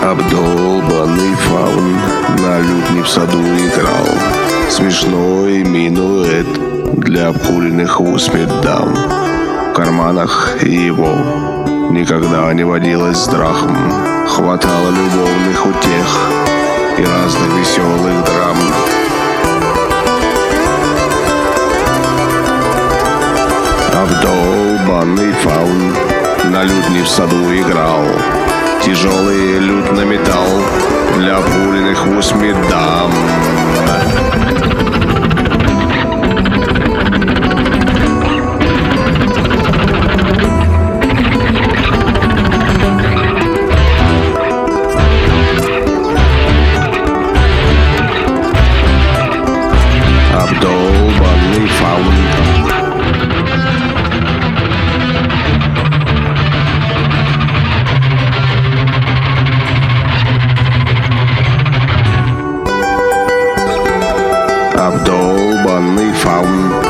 Обдолбанный фаун на лютне в саду играл. Смешной минуэт для обкуренных в усмерть дам. В карманах его никогда не водилось драхм. Хватало любовных утех и разных веселых драм. Обдолбанный фаун на лютне в саду играл. Тяжелый лют на металл для обкуренных в усмерть дам. Обдолбанный фаун. Обдолбанный фаун.